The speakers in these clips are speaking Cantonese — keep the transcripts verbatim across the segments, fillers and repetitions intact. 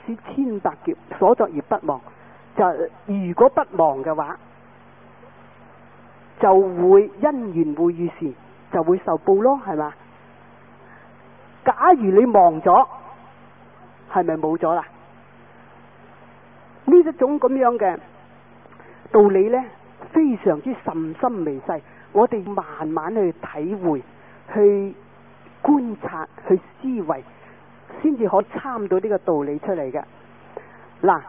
使千百劫，所作業不忘。就如果不忘嘅話，就會因緣會遇時就會受報咯，係嘛？假如你忘咗，係咪冇咗啦？呢一種咁樣嘅道理呢，非常之甚深微細，我哋慢慢去體會、去觀察、去思維，先至可參到呢個道理出嚟嘅。嗱，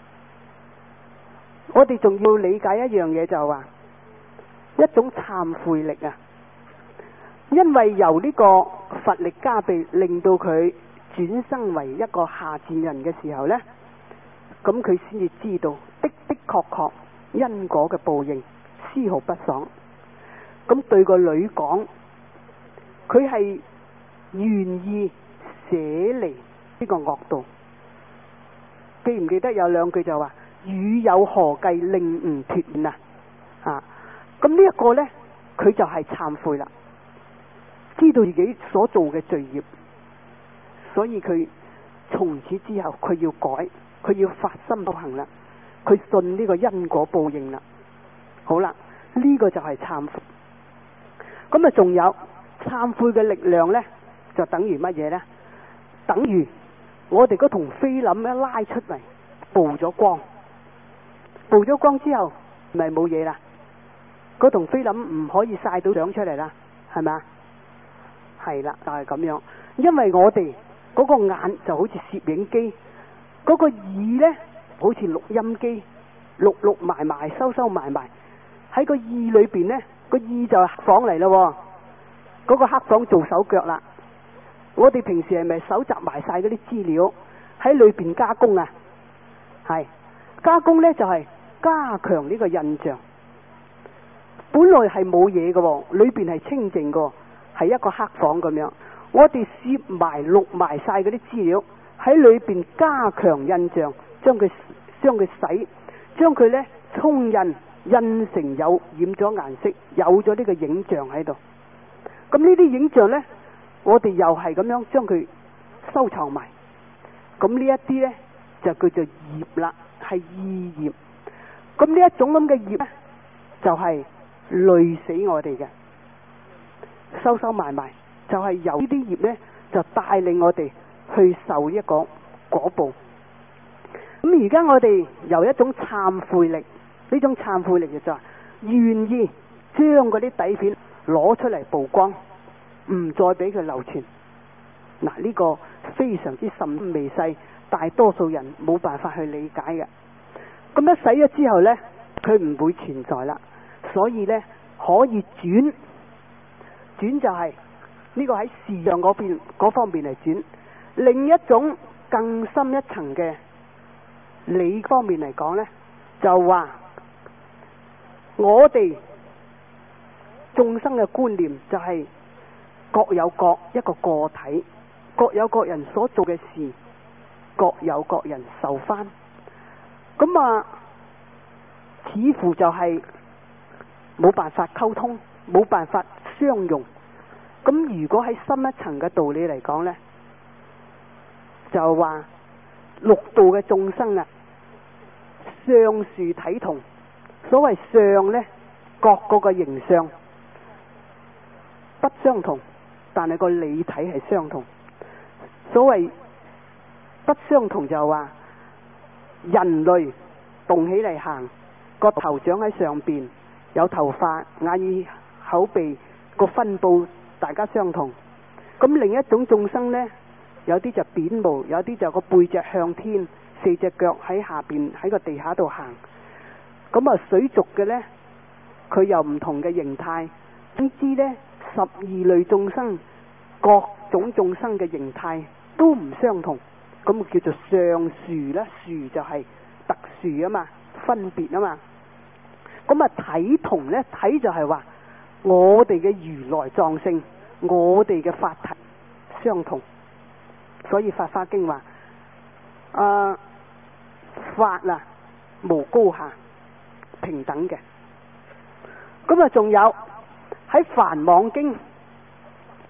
我哋仲要理解一樣嘢，就係話一種懺悔力啊，因為由呢個佛力加被，令到佢轉生為一個下賤人嘅時候呢，咁佢先至知道的的確確因果嘅報應，絲毫不爽。咁對個女講，佢係願意捨離呢個惡道。記唔記得有兩句就話汝有何計令吾脫免啊？啊，咁呢一個呢，佢就係懺悔啦，知道自己所做嘅罪業，所以佢從此之後佢要改，佢要發心修行啦，佢信呢個因果報應啦。好啦，呢個就係懺悔。咁啊，仲有懺悔嘅力量呢，就等於乜嘢呢？等於我哋嗰桶菲林一拉出嚟，曝咗光，曝咗光之後，咪冇嘢啦。嗰桶菲林唔可以曬到相出嚟啦，係咪啊？係啦，就係咁樣。因為我哋嗰個眼就好似攝影機，嗰個耳呢好似錄音機，錄錄埋埋，收收埋埋。喺個耳裏邊呢，個耳就係黑房嚟咯。嗰個黑房做手腳啦。我哋平時係咪搜集埋晒嗰啲資料喺裏邊加工啊？係加工呢，就係加強呢個印象。本來係冇嘢嘅，裏邊係清淨嘅，係一個黑房咁樣。我哋攝埋錄埋晒嗰啲資料喺裏邊加強印象，將佢將佢洗，將佢呢沖印印成有染咗顏色，有咗呢個影像喺度。咁呢啲影像呢，我哋又係咁樣將佢收藏埋。咁呢一啲呢，就叫做業啦，係意業。咁呢一種咁嘅業呢，就係累死我哋嘅，收收埋埋，就係由呢啲業呢，就帶領我哋去受一個果報。咁而家我哋由一種懺悔力，呢種懺悔力就係願意將嗰啲底片攞出嚟曝光，唔再俾佢流傳。嗱，呢個非常之甚微細，大多數人冇辦法去理解嘅。咁一洗咗之後呢，佢唔會存在啦。所以呢，可以轉轉就係呢個喺視像嗰邊嗰方面嚟轉。另一種更深一層嘅理方面嚟講呢，就話我哋眾生嘅觀念就係各有各一個個體，各有各人所做嘅事，各有各人受翻。咁啊，似乎就係冇辦法溝通，冇辦法相容。咁如果喺深一層嘅道理嚟講呢，就話六道嘅眾生啊，相殊體同。所謂相呢，各個個形象不相同，但係個理體係相同。所謂不相同就話人類動起嚟行，個頭長喺上邊，有頭髮、眼耳口鼻個分布大家相同。咁另一種眾生呢，有啲就扁毛，有啲就個背脊向天，四隻腳喺下邊喺個地下度行。咁啊水族嘅呢，佢有唔同嘅形態。總之呢，十二類眾生各種眾生嘅形態都唔相同，咁叫做相殊啦。殊就係特殊啊嘛，分別啊嘛。咁啊體同呢，體就係話我哋嘅如來藏性，我哋嘅法體相同。所以法華經話啊，法啊無高下，平等嘅。咁啊仲有喺梵網經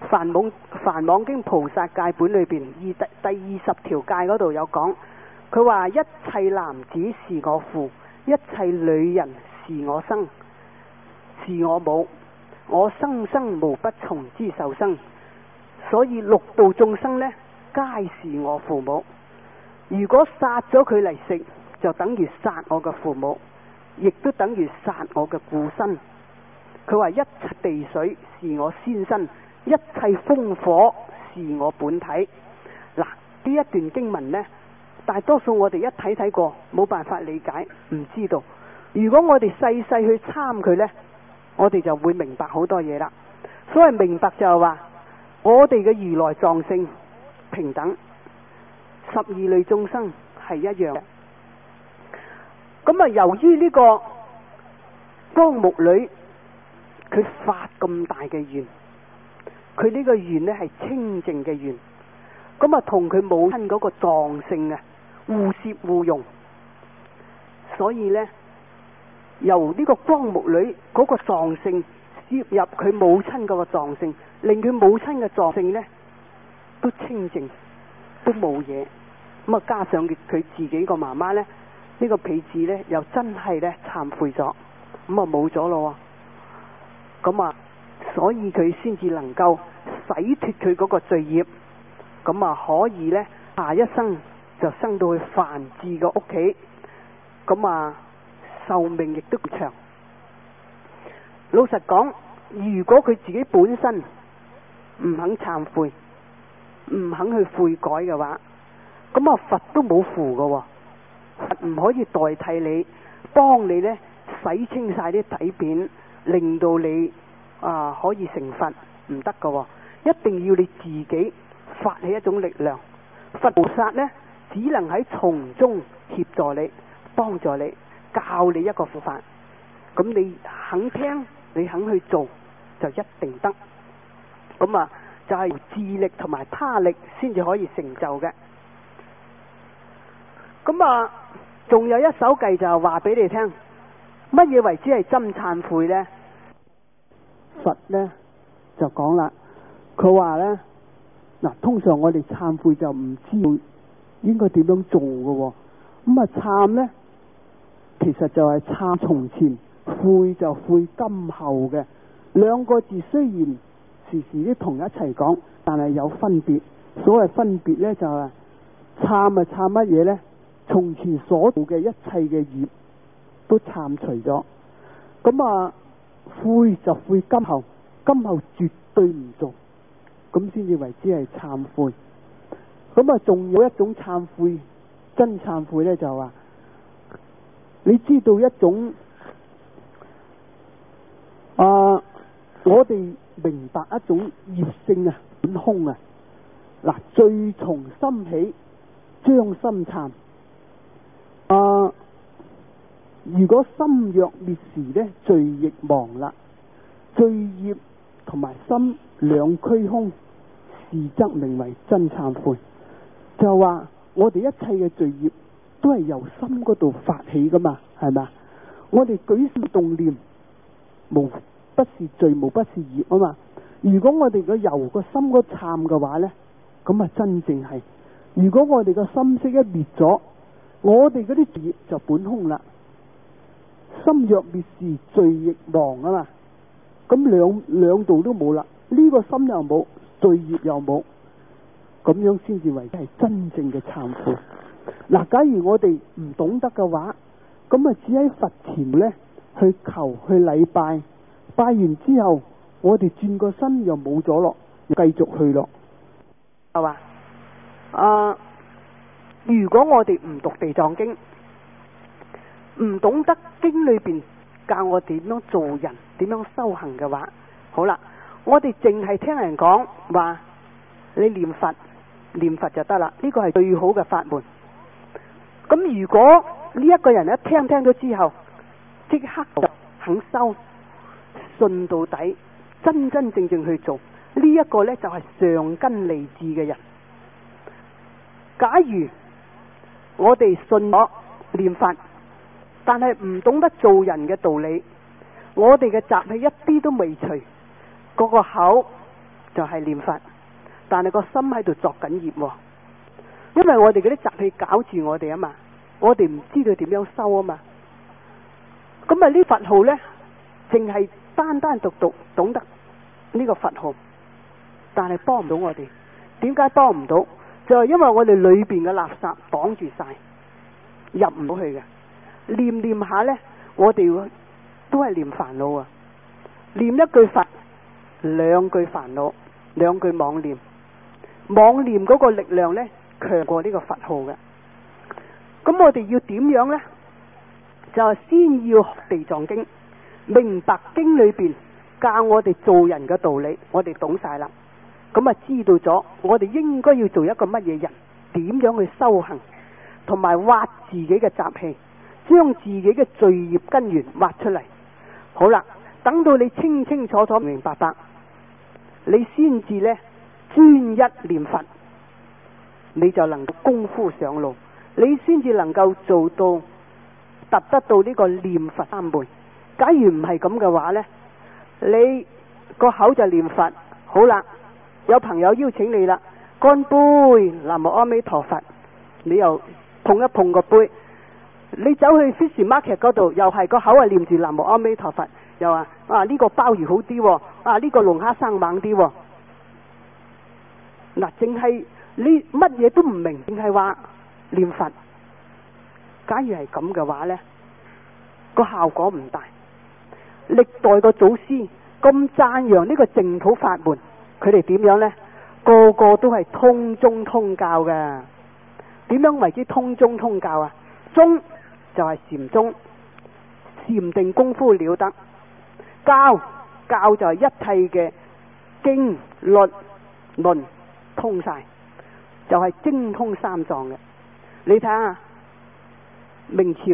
梵網梵網經菩薩戒本裏邊二第第二十條戒嗰度有講，佢話一切男子是我父，一切女人是我生，是我母，我生生無不從之受生，所以六道眾生呢，皆是我父母。如果殺咗佢嚟食，就等於殺我嘅父母，亦都等於殺我嘅故身。佢話一切地水是我先身，一切風火是我本體。嗱，呢一段經文呢，大多數我哋一睇睇過，冇辦法理解，唔知道。如果我哋細細去參佢呢，我哋就會明白好多嘢啦。所謂明白就係話，我哋嘅如來藏性平等，十二類眾生係一樣嘅。咁啊，由於呢個光目女佢發咁大嘅願，佢呢個願呢係清淨嘅願，咁啊同佢母親嗰個藏性啊互攝互融，所以呢，由呢個光目女嗰個藏性攝入佢母親嗰個藏性，令佢母親嘅藏性呢都清淨，都冇嘢。咁啊加上佢佢自己個媽媽呢，呢個婢子呢又真係呢懺悔咗，咁啊冇咗咯。咁啊，所以佢先至能夠洗脫佢嗰個罪業，咁啊可以呢下一生就生到去梵志嘅屋企，咁啊壽命亦都長。老實講，如果佢自己本身唔肯懺悔，唔肯去悔改嘅話，咁啊佛都冇符㗎，佛唔可以代替你，幫你呢洗清晒啲底片，令到你啊可以成佛，唔得㗎，一定要你自己發起一種力量。佛菩薩呢，只能喺從中協助你，幫助你，教你一個佛法。咁你肯聽，你肯去做，就一定得。咁啊，就係自力同埋他力先至可以成就嘅。咁啊，仲有一首偈就係話俾你聽，乜嘢為之係真懺悔呢？佛呢就講啦，佢話呢，嗱，通常我哋懺悔就唔知道應該點樣做嘅，咁啊懺呢，其實就係懺從前，悔就悔今後嘅。兩個字雖然時時都同一齊講，但係有分別。所謂分別呢，就係懺啊懺乜嘢呢？從前所做嘅一切嘅業都懺除咗，咁啊悔就悔今後，今後絕對唔做，咁先至為之係懺悔。咁啊仲有一種懺悔，真懺悔呢，就話你知道一種啊，我哋明白一種業性啊，本空啊。嗱，罪從心起，將心懺。啊，如果心若滅時呢，罪亦亡啦。罪業同埋心兩虛空，是則名為真懺悔。就話我哋一切嘅罪業都係由心嗰度發起噶嘛，係咪？我哋舉心動念，無不是罪，無不是業啊嘛。如果我哋個由個心嗰懺嘅話呢，咁啊真正係。如果我哋個心識一滅咗，我哋嗰啲業就本空啦。心若滅時，罪亦亡啊嘛。咁兩兩度都冇啦，呢個心又冇，罪業又冇，咁樣先至為之係真正嘅懺悔。嗱，假如我哋唔懂得嘅話，咁啊只喺佛前呢去求去禮拜，拜完之後我哋轉個身又冇咗咯，繼續去咯，係嘛？啊，如果我哋唔讀地藏經，唔懂得經裏邊教我點樣做人，點樣修行嘅話，好啦，我哋淨係聽人講話，你念佛念佛就得啦，呢個係最好嘅法門。咁如果呢一個人一聽聽咗之後，即刻就肯修，信到底，真真正正去做，呢一個呢就係上根利智嘅人。假如我哋信咗念佛，但係唔懂得做人嘅道理，我哋嘅習氣一啲都未除，嗰個口就係念佛，但係個心喺度作緊業，因為我哋嗰啲習氣搞住我哋啊嘛，我哋唔知道點樣修啊嘛。咁啊呢佛號呢，淨係單單獨獨懂得呢個佛號，但係幫唔到我哋。點解幫唔到？就係因為我哋裏邊嘅垃圾擋住晒，入唔到去嘅。念念下呢，我哋都係念煩惱啊！念一句佛，兩句煩惱，兩句妄念。妄念嗰個力量呢，強過呢個佛號嘅。咁我哋要點樣呢？就係先要學地藏經，明白經裏邊教我哋做人嘅道理，我哋懂晒啦。咁啊，知道咗我哋應該要做一個乜嘢人，點樣去修行，同埋挖自己嘅習氣，將自己嘅罪業根源挖出嚟。好啦，等到你清清楚楚明明白白，你先至呢專一念佛，你就能夠功夫上路，你先至能夠做到達得到呢個念佛三昧。假如唔係咁嘅話呢，你個口就念佛，好啦，有朋友邀請你啦，乾杯，南無阿彌陀佛，你又碰一碰個杯。你走去 fish market 嗰度，又係個口係念住南無阿彌陀佛，又話啊呢個鮑魚好啲，啊呢個龍蝦生猛啲。嗱，淨係你乜嘢都唔明，淨係話念佛。假如係咁嘅話呢，個效果唔大。歷代個祖師咁讚揚呢個淨土法門，佢哋點樣呢？個個都係通中通教嘅。點樣為之通中通教啊？中就係禪宗，禪定功夫了得；教教就係一切嘅經律論通晒，就係精通三藏嘅。你睇下明朝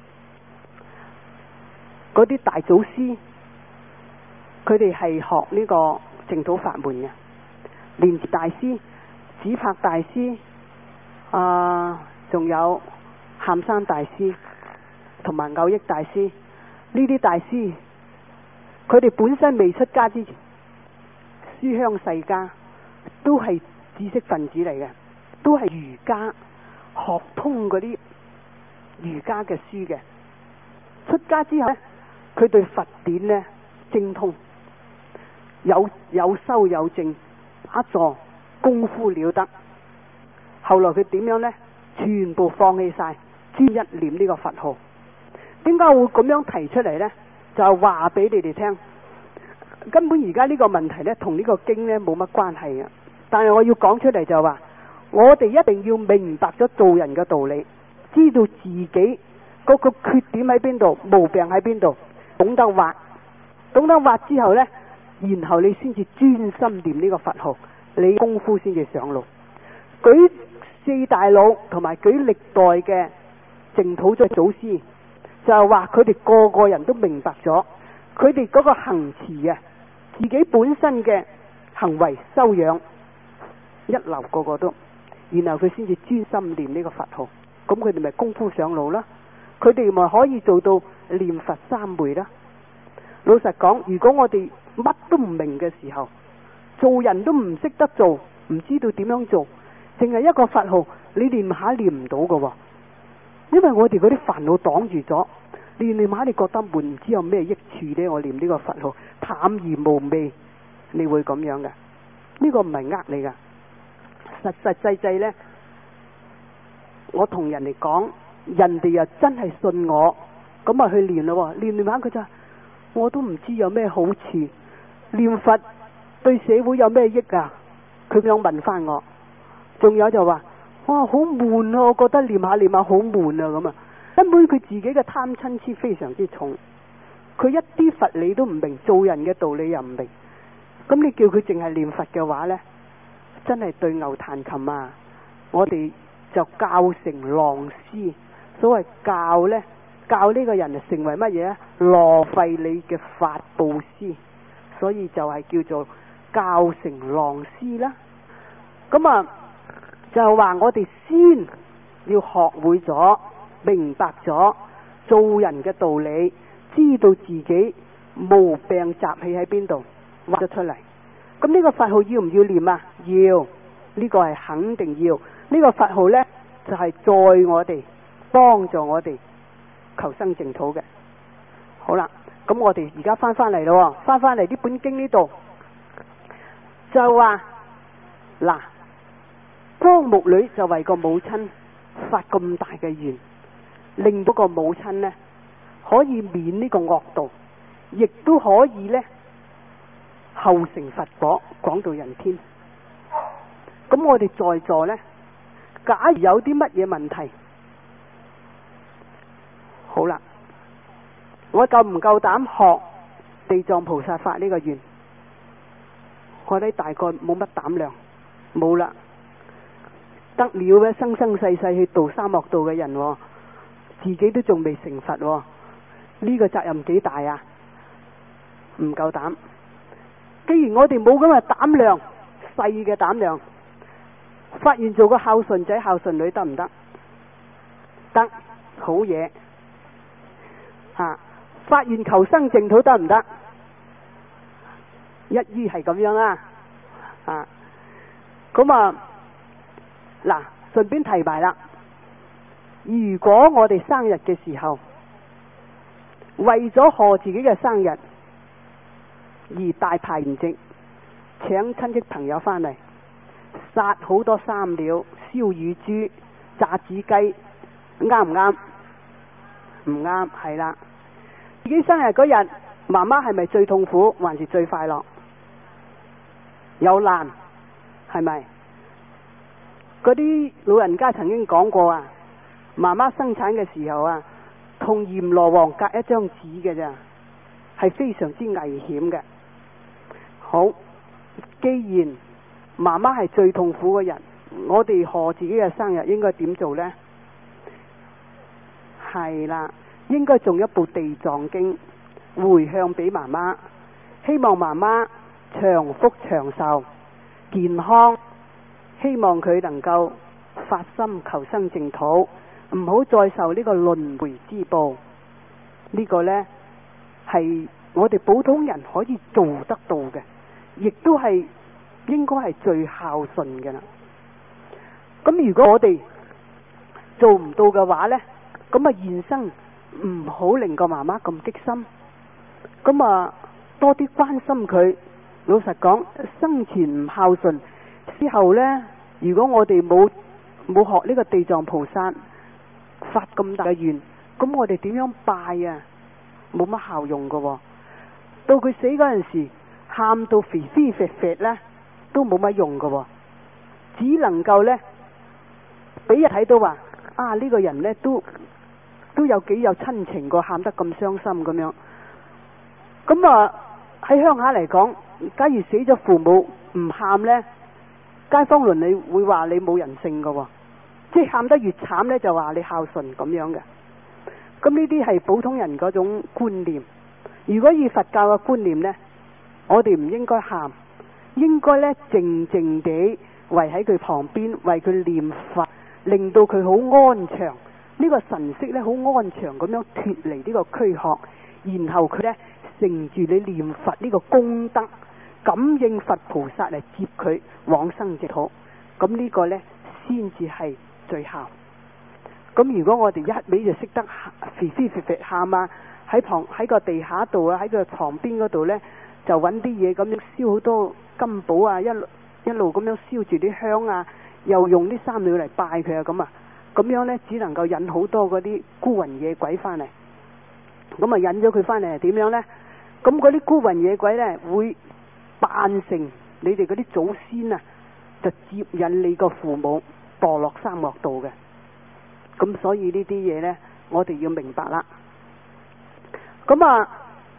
嗰啲大祖師，佢哋係學呢個淨土法門嘅。蓮池大師、紫柏大師，啊，仲有喊山大師同埋藕益大師，呢啲大師佢哋本身未出家之前，書香世家，都係知識分子嚟嘅，都係儒家學通嗰啲儒家嘅書嘅。出家之後呢，佢對佛典呢精通，有有修有證，打坐功夫了得。後來佢點樣呢？全部放棄晒，專一念呢個佛號。點解會咁樣提出嚟呢？就係話俾你哋聽，根本而家呢個問題呢，同呢個經呢冇乜關係嘅。但係我要講出嚟就係話，我哋一定要明白咗做人嘅道理，知道自己嗰個缺點喺邊度，毛病喺邊度，懂得挖，懂得挖之後呢，然後你先至專心念呢個佛號，你功夫先至上路。舉四大佬同埋舉歷代嘅淨土嘅祖師，就係話佢哋個個人都明白咗，佢哋嗰個行持啊，自己本身嘅行為修養一流，個個都，然後佢先至專心念呢個佛號，咁佢哋咪功夫上路啦。佢哋咪可以做到念佛三昧啦。老實講，如果我哋乜都唔明嘅時候，做人都唔識得做，唔知道點樣做，淨係一個佛號，你念下念唔到㗎喎，因為我哋嗰啲煩惱擋住咗，念念下你覺得悶，唔知有咩益處呢？我念呢個佛號淡而無味，你會咁樣嘅？呢個唔係呃你噶，實實際際呢，我同人哋講，人哋又真係信我，咁啊去念咯，念念下佢就，我都唔知有咩好處，念佛對社會有咩益啊？佢咁樣問翻我，仲有就話，哇好悶啊，我覺得念下念下好悶啊咁啊，根本佢自己嘅貪嗔癡非常之重，佢一啲佛理都唔明，做人嘅道理又唔明，咁你叫佢淨係念佛嘅話呢，真係對牛彈琴啊！我哋就教成狼師，所謂教呢，教呢個人就成為乜嘢啊？浪費你嘅法布施，所以就係叫做教成狼師啦。咁啊，就係話我哋先要學會咗，明白咗做人嘅道理，知道自己毛病習氣喺邊度，挖咗出嚟， 咁呢個佛號要唔要念啊？要，呢個係肯定要。呢個佛號呢，就係載我哋，幫助我哋求生淨土嘅。好啦，咁我哋而家翻翻嚟咯，翻翻嚟呢本經呢度就話嗱，湯木女就為個母親發咁大嘅願，令到個母親呢可以免呢個惡道，亦都可以呢後成佛果，廣度人天。咁我哋在座呢，假如有啲乜嘢問題，好啦，我夠唔夠膽學地藏菩薩發呢個願？我哋大概冇乜膽量，冇啦，得了嘅生生世世去度三惡道嘅人，自己都仲未成佛，呢個責任幾大啊？唔夠膽。既然我哋冇咁嘅膽量，細嘅膽量，發願做個孝順仔孝順女得唔得？得，好嘢。啊，發願求生淨土得唔得？一於係咁樣啦。啊，咁啊，嗱，順便提埋啦，如果我哋生日嘅時候，為咗賀自己嘅生日而大排筵席，請親戚朋友翻嚟，殺好多三料，燒乳豬、炸子雞，啱唔啱？唔啱，係啦。自己生日嗰日，媽媽係咪最痛苦，還是最快樂？有難，係咪？嗰啲老人家曾經講過啊，媽媽生產嘅時候啊，同閻羅王隔一張紙嘅咋，係非常之危險嘅。好，既然媽媽係最痛苦嘅人，我哋賀自己嘅生日應該點做呢？係啦，應該誦一部地藏經回向俾媽媽，希望媽媽長福長壽健康，希望佢能夠發心求生淨土，唔好再受呢個輪迴之報。呢個呢，係我哋普通人可以做得到嘅，亦都係應該係最孝順嘅啦。咁如果我哋做唔到嘅話呢，咁啊現生唔好令個媽媽咁激心，咁啊多啲關心佢。老實講，生前唔孝順，之後呢，如果我哋冇冇學呢個地藏菩薩發咁大嘅願，咁我哋點樣拜啊？冇乜效用噶喎。到佢死嗰陣時，喊到肥肥肥肥呢，都冇乜用噶喎。只能夠呢，俾人睇到話啊，呢個人呢，都都有幾有親情過，喊得咁傷心咁樣。咁啊喺鄉下嚟講，假如死咗父母唔喊呢，街坊鄰里會話你冇人性噶喎，即係喊得越慘呢，就話你孝順咁樣嘅。咁呢啲係普通人嗰種觀念。如果以佛教嘅觀念呢，我哋唔應該喊，應該呢靜靜地圍喺佢旁邊，為佢念佛，令到佢好安詳。呢個神識呢，好安詳咁樣脫離呢個軀殼，然後佢呢，乘住你念佛呢個功德，感應佛菩薩嚟接佢往生淨土。咁呢個呢，先至係最孝。咁如果我哋一味就識得肥肥肥肥喊啊，喺旁喺個地下度啊，喺個床邊嗰度呢，就揾啲嘢咁樣燒好多金寶啊，一路一路咁樣燒住啲香啊，又用啲三料嚟拜佢啊，咁啊，咁樣呢，只能夠引好多嗰啲孤魂野鬼翻嚟。咁啊引咗佢翻嚟係點樣呢？咁嗰啲孤魂野鬼呢，會扮成你哋嗰啲祖先啊，就接引你個父母墮落三惡道嘅。咁所以呢啲嘢呢，我哋要明白啦。咁啊，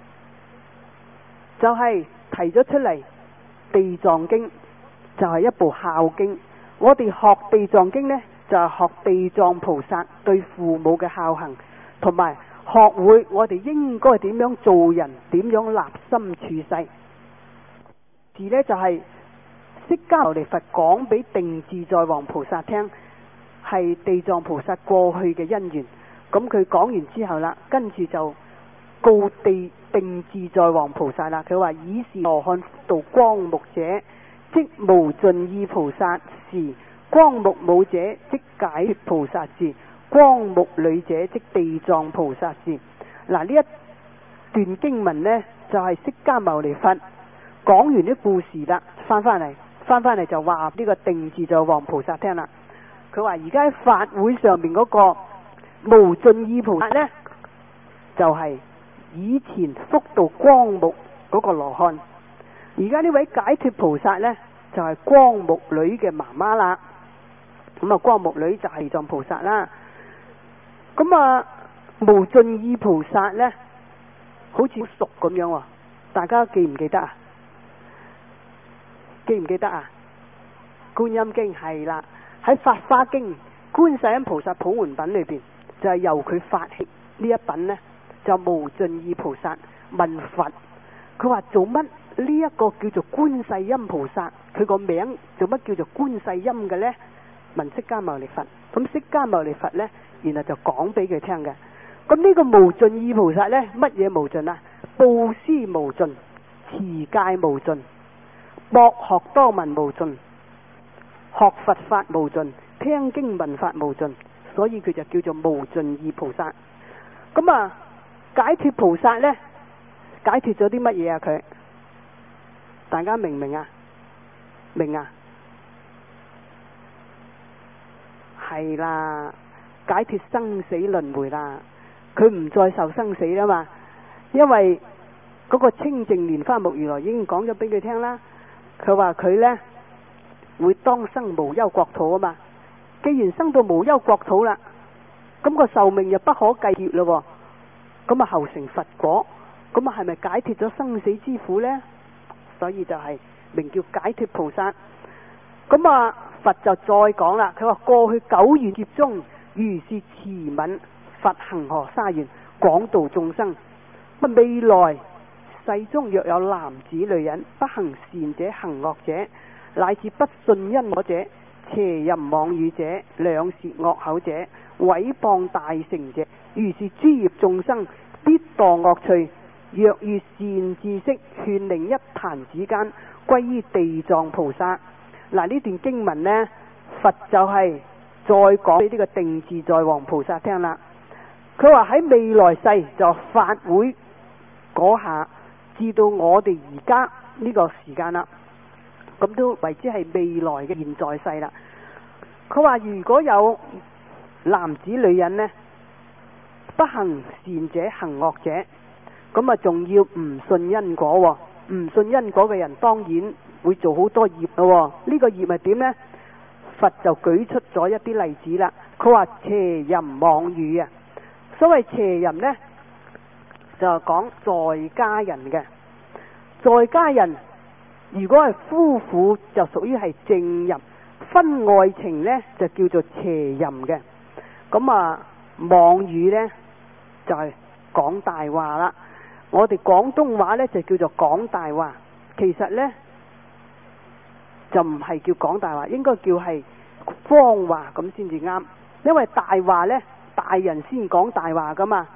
就係、是、提咗出嚟，地藏經就係一部孝經。我哋學地藏經呢，就係、是、學地藏菩薩對父母嘅孝行，同埋學會我哋應該點樣做人，點樣立心處世。字呢，就係釋迦牟尼佛講俾定自在王菩薩聽，係地藏菩薩過去嘅因緣。咁佢講完之後啦，跟住就告地定自在王菩薩啦。佢話以是羅漢度光目者，即無盡意菩薩是；光目母者，即解脫菩薩是；光目女者，即地藏菩薩是。嗱，呢一段經文呢，就係、是、釋迦牟尼佛講完啲故事啦，翻翻嚟，翻翻嚟就話呢個定自在王菩薩聽啦。佢話而家喺法會上面嗰個無盡意菩薩呢，就係、是、以前福度光目嗰個羅漢，而家呢位解脫菩薩呢，就係、是、光目女嘅媽媽啦。咁啊，光目女就係地藏菩薩啦。咁啊，無盡意菩薩呢，好似好熟咁樣喎，大家記唔記得啊？記唔記得啊？觀音經係啦，喺法華經觀世音菩薩普門品裏邊，就係、是、由佢發起呢一品呢，就無盡意菩薩問佛，佢話做乜呢一個叫做觀世音菩薩，佢個名做乜叫做觀世音嘅呢？問釋迦牟尼佛，咁釋迦牟尼佛呢，然後就講俾佢聽嘅。咁呢個無盡意菩薩呢，乜嘢無盡啊？布施無盡，持戒無盡，博學多聞無盡，學佛法無盡，聽經聞法無盡，所以佢就叫做無盡意菩薩。咁啊，解脫菩薩呢，解脫咗啲乜嘢啊？佢大家明唔明啊？明啊？係啦，解脫生死輪迴啦，佢唔再受生死啦嘛，因為嗰個清淨蓮花目如來已經講咗俾佢聽啦。佢話佢呢會當生無憂國土啊嘛，既然生到無憂國土啦，咁個壽命又不可計劫咯，咁啊後成佛果，咁啊係咪解脫咗生死之苦呢？所以就係名叫解脫菩薩。咁啊佛就再講啦，佢話過去久遠劫中，如是慈憫佛恒河沙願廣度眾生。未來世中若有男子女人不行善者行惡者，乃至不信因果者，邪淫妄語者，兩舌惡口者，毀謗大乘者，如是諸業眾生必墮惡趣。若遇善知識勸令一彈指間，歸於地藏菩薩。嗱，呢段經文呢，佛就係再講俾呢個定自在王菩薩聽啦。佢話喺未來世就法會嗰下，至到我哋而家呢個時間啦，咁都為之係未來嘅現在世啦。佢話如果有男子女人呢，不行善者行惡者，咁啊仲要唔信因果，唔信因果嘅人當然會做好多業咯。呢個業係點呢？佛就舉出咗一啲例子啦。佢話邪淫妄語啊，所謂邪淫呢，就係講在家人嘅，在家人如果係夫婦就屬於係正淫，婚外情呢就叫做邪淫嘅。咁啊妄語呢就係講大話啦。我哋廣東話呢就叫做講大話，其實呢就唔係叫講大話，應該叫係謊話咁先至啱。因為大話呢，大人先講大話噶嘛。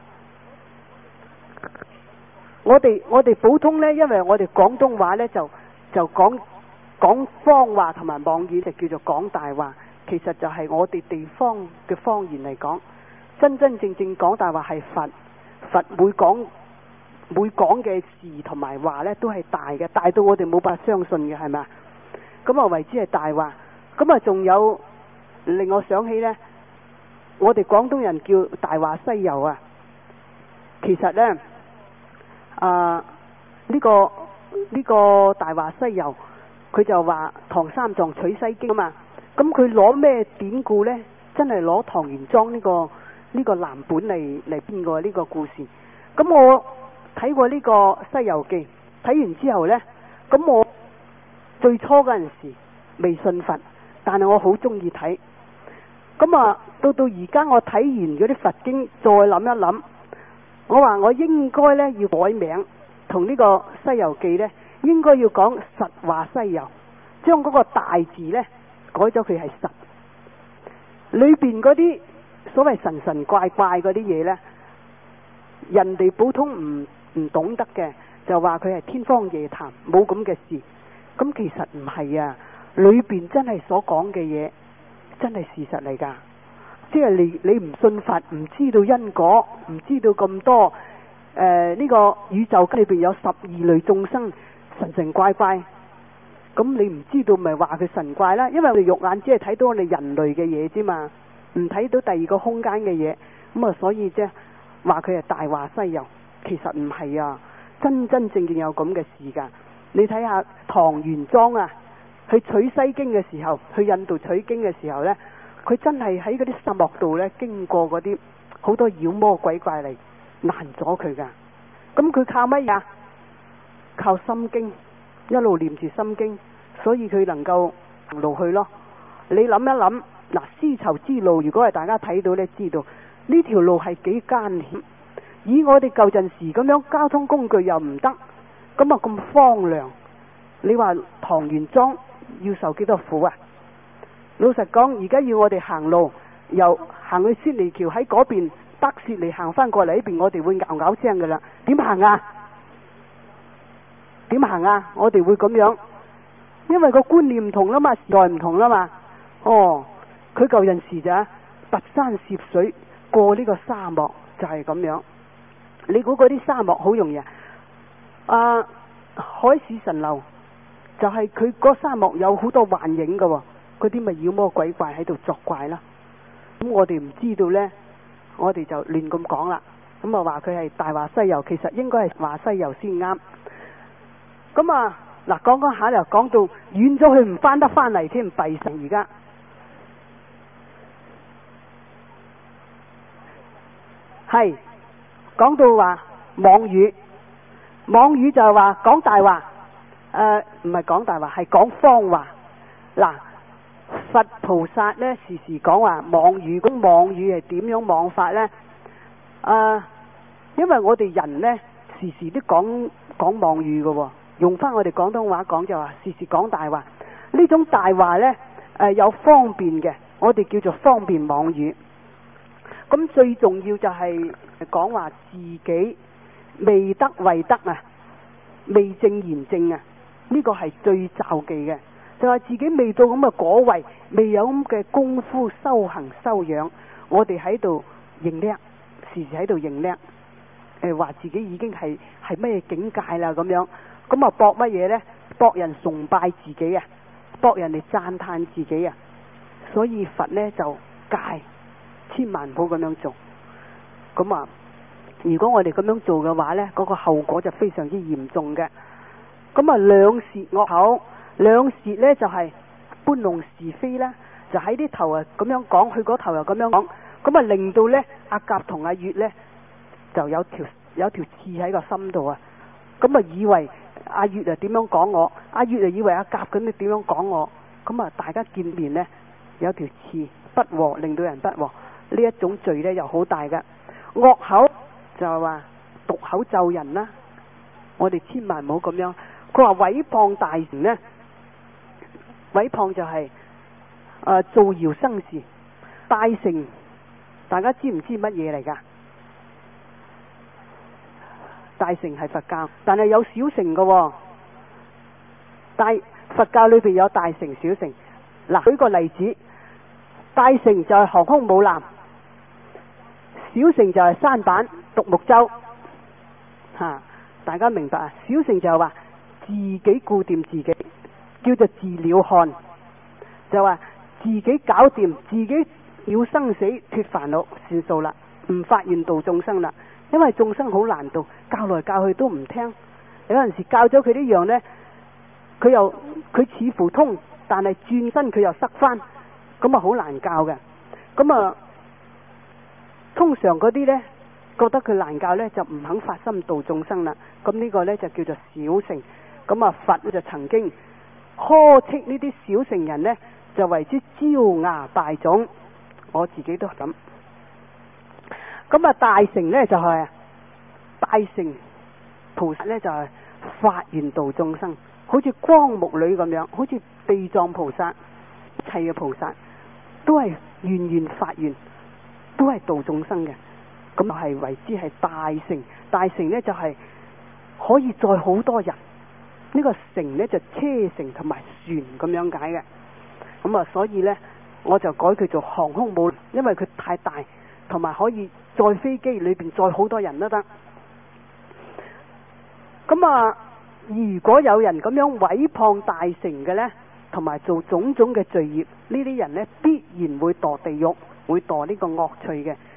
我哋我哋普通呢，因為我哋廣東話呢就就講講謊話同埋妄語，就叫做講大話。其實就係我哋地方嘅方言嚟講，真真正正講大話係佛。佛每講每講嘅事同埋話呢都係大嘅，大到我哋冇法相信嘅，係咪啊？咁啊為之係大話。咁啊仲有令我想起呢，我哋廣東人叫大話西遊啊。其實呢，啊呢個呢個大話西遊，佢就話唐三藏取西經啊嘛。咁佢攞咩典故呢？真係攞唐玄奘呢個呢個藍本嚟嚟編過呢個故事。咁我睇過呢個《西遊記》，睇完之後呢，咁我最初嗰陣時未信佛，但係我好中意睇。咁啊，到到而家我睇完嗰啲佛經，再諗一諗，我話我應該呢要改名，同呢個《西遊記》呢應該要講實話西遊，將嗰個大字呢改咗佢係實，裏邊嗰啲所謂神神怪怪嗰啲嘢呢，人哋普通唔唔懂得嘅，就話佢係天方夜譚，冇咁嘅事。咁其實唔係啊，裏邊真係所講嘅嘢真係事實嚟噶。即係你你唔信佛，唔知道因果，唔知道咁多誒呢、呃這個宇宙裏邊有十二類眾生，神神怪怪。咁你唔知道咪話佢神怪啦？因為我哋肉眼只係睇到我哋人類嘅嘢啫嘛，唔睇到第二個空間嘅嘢。咁啊，所以啫話佢係大話西遊，其實唔係啊，真真正正有咁嘅事噶。你睇下唐玄奘啊，去取西經嘅時候，去印度取經嘅時候呢，佢真係喺嗰啲沙漠度呢，經過嗰啲好多妖魔鬼怪嚟難咗佢噶。咁佢靠乜嘢？靠心經。一路念住心經，所以佢能夠行路去咯。你諗一諗，嗱，絲綢之路，如果係大家睇到呢，知道呢條路係幾艱險。以我哋舊陣時咁樣，交通工具又唔得，咁啊咁荒涼。你話唐玄奘要受幾多苦啊？老實講，而家要我哋行路，由行去雪梨橋喺嗰邊北雪梨行翻過嚟呢邊，我哋會咬咬聲噶啦。點行啊？點行啊？我哋會咁樣，因為個觀念唔同啦嘛，時代唔同啦嘛。哦，佢舊陣時就跋山涉水過呢個沙漠，就係咁樣。你估嗰啲沙漠好容易啊？啊，海市蜃樓就係佢嗰沙漠有好多幻影噶，嗰啲咪妖魔鬼怪喺度作怪啦。咁我哋唔知道呢，我哋就亂咁講啦。咁啊話佢係大話西遊，其實應該係話西遊先啱。咁啊，嗱，講講下又講到遠咗，佢唔翻得翻嚟添，弊神而家係講到話妄語，妄語就係話講大話，誒唔係講大話，係講謊話。嗱，佛菩薩呢時時講話妄語，咁妄語係點樣妄法呢？啊，因為我哋人呢時時都講講妄語嘅喎。用翻我哋廣東話講就話時時講大話，呢種大話呢，誒、呃、有方便嘅，我哋叫做方便妄語。咁最重要就係講話自己未得為得啊，未正言正啊，呢、這個係最罩忌嘅。就係自己未到咁嘅果位，未有咁嘅功夫修行修養，我哋喺度認叻，時時喺度認叻，誒話自己已經係係咩境界啦咁樣。咁啊博乜嘢呢？博人崇拜自己啊，博人哋讚嘆自己啊。所以佛呢就戒，千萬唔好咁樣做。咁啊，如果我哋咁樣做嘅話呢，嗰個後果就非常之嚴重嘅。咁啊，兩舌惡口，兩舌呢就係搬弄是非啦，就喺啲頭啊咁樣講，去嗰頭又咁樣講，咁啊令到呢阿甲同阿乙呢就有條有條刺喺個心度啊。咁啊以為阿月啊點樣講我，阿月啊以為阿甲咁你點樣講我，咁啊大家見面呢，有條刺不和，令到人不和，呢一種罪呢又好大噶。惡口就係話毒口咒人啦，我哋千萬唔好咁樣。佢話毀謗大乘呢，毀謗就係、是、誒、呃、造謠生事。大乘大家知唔知乜嘢嚟噶？大乘係佛教，但係有小乘嘅、哦。大佛教裏邊有大乘小乘。嗱，舉個例子，大乘就係航空母艦，小乘就係舢板獨木舟。吓、啊，大家明白啊？小乘就係話自己顧掂自己，叫做自了漢，就話自己搞掂，自己了生死脫煩惱算數啦，唔發願度眾生啦。因為眾生好難度，教來教去都唔聽，有陣時教咗佢呢樣呢，佢又佢似乎通，但係轉身佢又塞翻，咁啊好難教嘅。咁啊，通常嗰啲呢，覺得佢難教呢，就唔肯發心度眾生啦。咁呢個呢，就叫做小乘。咁啊佛就曾經呵斥呢啲小乘人呢，就為之招牙敗種。我自己都係咁。咁啊大乘呢，就係、是、大乘菩薩呢，就係、是、發願度眾生，好似光目女咁樣，好似地藏菩薩，一切嘅菩薩都係願願發願，都係度眾生嘅。咁係為之係大乘。大乘呢，就係、是、 可以載好多人。呢、這個城呢，就車城同埋船咁樣解嘅。咁啊，所以呢，我就改佢做航空母艦，因為佢太大，同埋可以載飛機裏邊載好多人都得。咁啊，如果有人咁樣毀謗大城嘅呢，同埋做種種嘅罪孽，呢啲人呢，必然會墮地獄，會墮呢個惡趣嘅。